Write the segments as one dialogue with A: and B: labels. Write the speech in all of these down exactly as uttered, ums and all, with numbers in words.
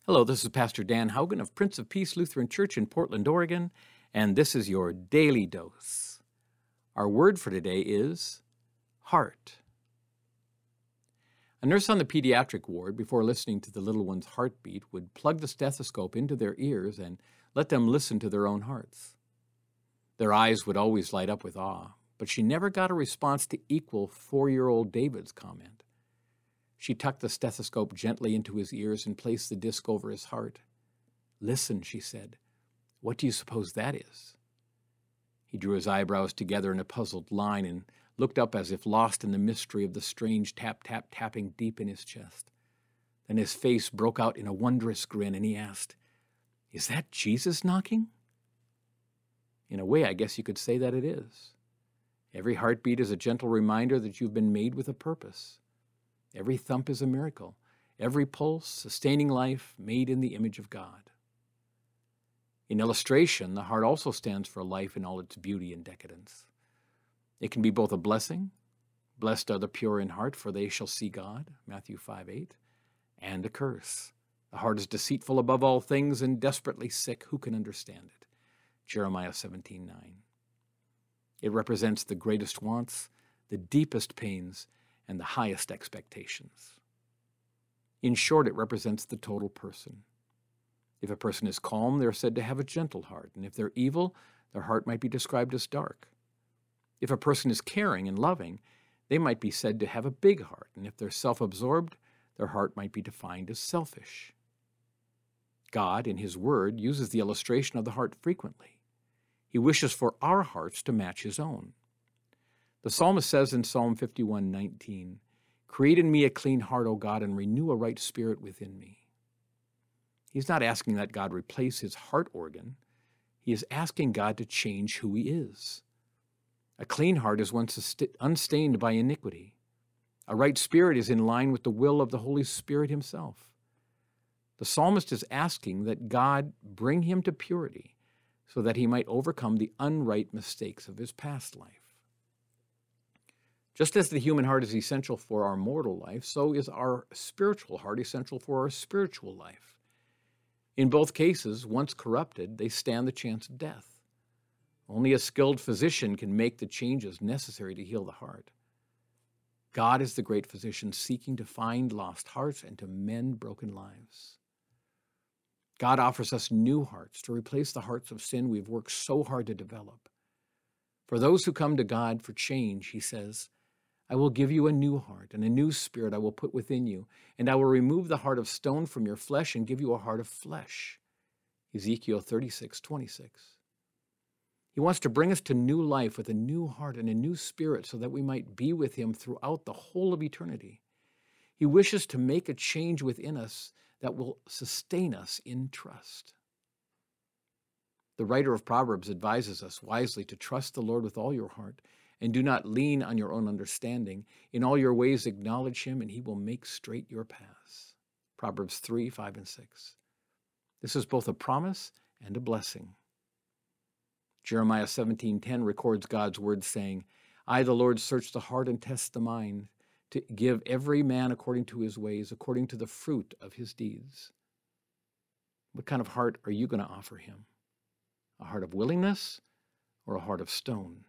A: Hello, this is Pastor Dan Haugen of Prince of Peace Lutheran Church in Portland, Oregon, and this is your Daily Dose. Our word for today is heart. A nurse on the pediatric ward, before listening to the little one's heartbeat, would plug the stethoscope into their ears and let them listen to their own hearts. Their eyes would always light up with awe, but she never got a response to equal four-year-old David's comment. She tucked the stethoscope gently into his ears and placed the disc over his heart. "Listen," she said. "What do you suppose that is?" He drew his eyebrows together in a puzzled line and looked up as if lost in the mystery of the strange tap-tap-tapping deep in his chest. Then his face broke out in a wondrous grin, and he asked, "Is that Jesus knocking?" In a way, I guess you could say that it is. Every heartbeat is a gentle reminder that you've been made with a purpose. Every thump is a miracle. Every pulse, sustaining life, made in the image of God. In illustration, the heart also stands for life in all its beauty and decadence. It can be both a blessing, "Blessed are the pure in heart, for they shall see God," Matthew five eight, and a curse. "The heart is deceitful above all things and desperately sick. Who can understand it?" Jeremiah seventeen nine. It represents the greatest wants, the deepest pains, and the highest expectations. In short, it represents the total person. If a person is calm, they're said to have a gentle heart, and if they're evil, their heart might be described as dark. If a person is caring and loving, they might be said to have a big heart, and if they're self-absorbed, their heart might be defined as selfish. God, in His Word, uses the illustration of the heart frequently. He wishes for our hearts to match His own. The psalmist says in Psalm fifty-one nineteen, "Create in me a clean heart, O God, and renew a right spirit within me." He's not asking that God replace his heart organ. He is asking God to change who he is. A clean heart is one unstained by iniquity. A right spirit is in line with the will of the Holy Spirit Himself. The psalmist is asking that God bring him to purity so that he might overcome the unright mistakes of his past life. Just as the human heart is essential for our mortal life, so is our spiritual heart essential for our spiritual life. In both cases, once corrupted, they stand the chance of death. Only a skilled physician can make the changes necessary to heal the heart. God is the great physician seeking to find lost hearts and to mend broken lives. God offers us new hearts to replace the hearts of sin we've worked so hard to develop. For those who come to God for change, He says, "I will give you a new heart, and a new spirit I will put within you, and I will remove the heart of stone from your flesh and give you a heart of flesh." Ezekiel thirty-six twenty-six. He wants to bring us to new life with a new heart and a new spirit so that we might be with Him throughout the whole of eternity. He wishes to make a change within us that will sustain us in trust. The writer of Proverbs advises us wisely to trust the Lord with all your heart and do not lean on your own understanding. In all your ways acknowledge Him, and He will make straight your paths. Proverbs three, five, and six. This is both a promise and a blessing. Jeremiah seventeen ten records God's word saying, "I, the Lord, search the heart and test the mind, to give every man according to his ways, according to the fruit of his deeds." What kind of heart are you going to offer Him? A heart of willingness or a heart of stone?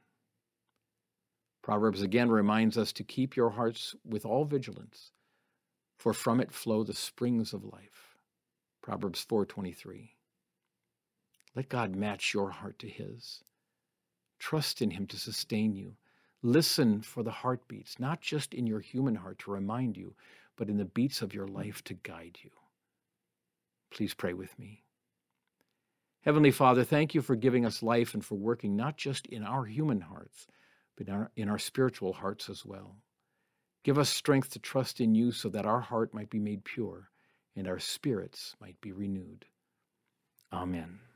A: Proverbs again reminds us to keep your hearts with all vigilance, for from it flow the springs of life. Proverbs four twenty-three. Let God match your heart to His. Trust in Him to sustain you. Listen for the heartbeats, not just in your human heart to remind you, but in the beats of your life to guide you. Please pray with me. Heavenly Father, thank You for giving us life and for working not just in our human hearts, but in our, in our spiritual hearts as well. Give us strength to trust in You so that our heart might be made pure and our spirits might be renewed. Amen.